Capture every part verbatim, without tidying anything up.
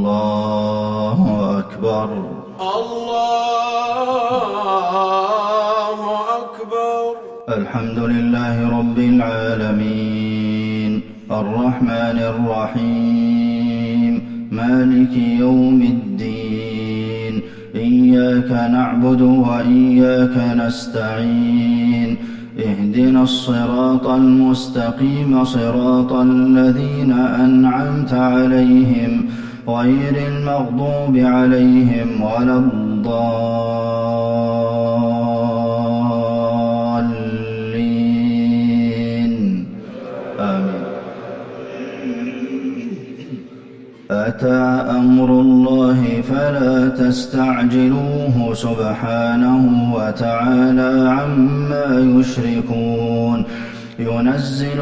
الله أكبر. الله أكبر. الحمد لله رب العالمين الرحمن الرحيم مالك يوم الدين إياك نعبد وإياك نستعين اهدنا الصراط المستقيم صراط الذين أنعمت عليهم غير المغضوب عليهم ولا الضالين آمين. أتى أمر الله فلا تستعجلوه سبحانه وتعالى عما يشركون. ينزل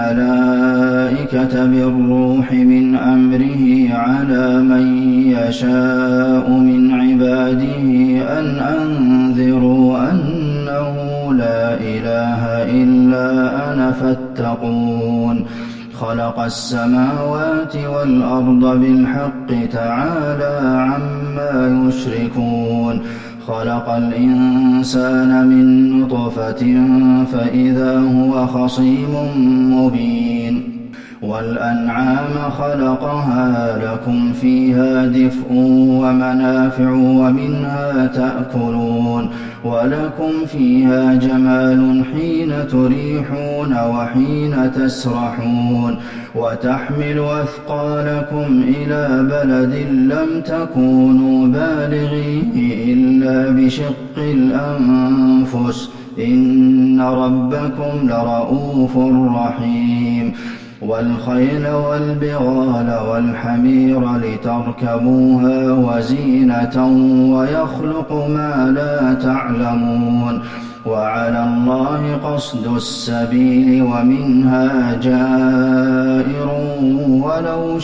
الملائكة بالروح من أمره على من يشاء من عباده أن أنذروا أنه لا إله إلا أنا فاتقون. خلق السماوات والأرض بالحق تعالى عما يشركون. خلق الإنسان من نطفة فإذا هو خصيم مبين. والأنعام خلقها لكم فيها دفء ومنافع ومنها تأكلون ولكم فيها جمال حين تريحون وحين تسرحون. وتحمل أثقالكم إلى بلد لم تكونوا بالغيه إلا بشق الأنفس إن ربكم لرءوف رحيم. والخيل والبغال والحمير لتركبوها وزينة ويخلق ما لا تعلمون. وعلى الله قصد السبيل ومنها جائر ولو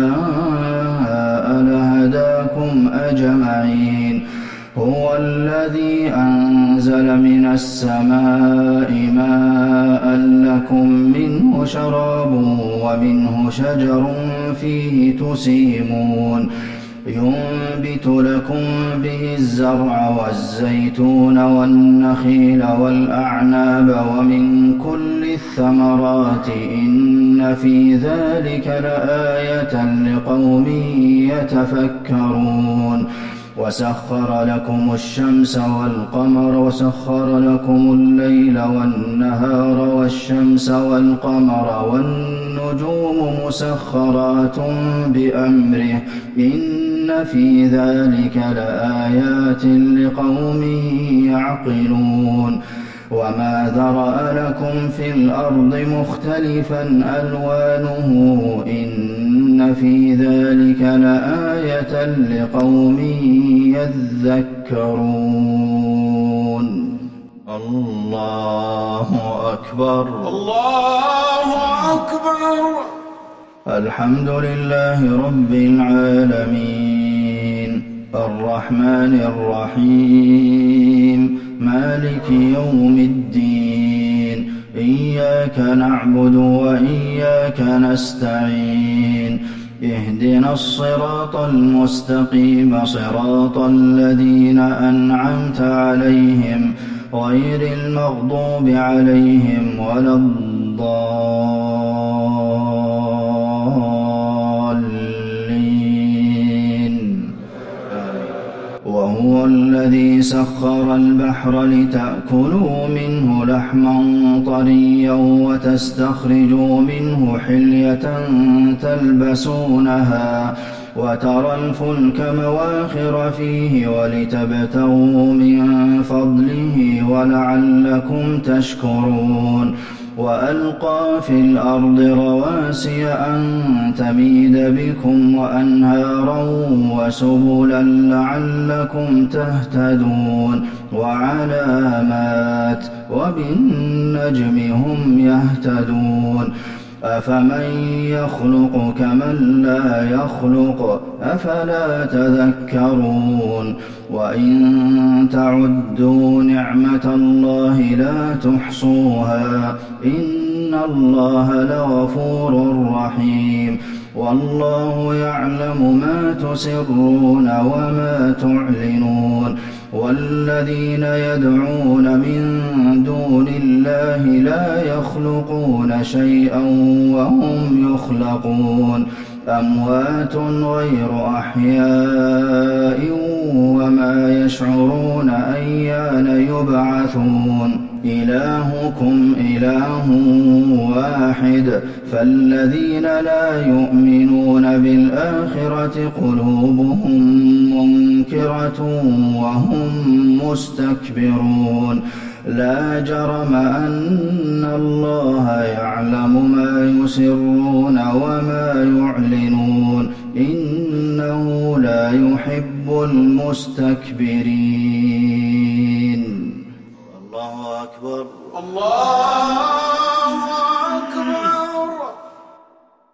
شاء لهداكم أجمعين. هو الذي أنزل من السماء ماء لكم منه شراب ومنه شجر فيه تسيمون. ينبت لكم به الزرع والزيتون والنخيل والأعناب ومن كل الثمرات إن في ذلك لآية لقوم يتفكرون. وسخر لكم الشمس والقمر وسخر لكم الليل والنهار والشمس والقمر والنجوم مسخرات بأمره إن في ذلك لآيات لقوم يعقلون. وما ذرأ لكم في الأرض مختلفا ألوانه إن في ذلك لآية لقوم يذكرون. الله أكبر. الله أكبر. الحمد لله رب العالمين الرحمن الرحيم مالك يوم الدين إياك نعبد وإياك نستعين اهدنا الصراط المستقيم صراط الذين أنعمت عليهم غير المغضوب عليهم ولا الضالين. وهو الذي سخر البحر لتأكلوا منه لحما طريا وتستخرجوا منه حلية تلبسونها وترى الفلك مواخر فيه ولتبتغوا من فضله ولعلكم تشكرون. وألقى في الأرض رواسي أن تميد بكم وأنهارا وسبلا لعلكم تهتدون وعلامات وبالنجم هم يهتدون. أفمن يخلق كمن لا يخلق أفلا تذكرون. وإن تعدوا نعمة الله لا تحصوها إن الله لغفور رحيم. والله يعلم ما تسرون وما تعلنون والذين يدعون من دون الله لا يخلقون شيئا وهم يخلقون أموات غير أحياء وما يشعرون أيان يبعثون إلهكم إله واحد فالذين لا يؤمنون بالآخرة قلوبهم منكرة وهم مستكبرون لا جرم أن الله يعلم ما يسرون وما يعلنون إنه لا يحب المستكبرين. الله أكبر. الله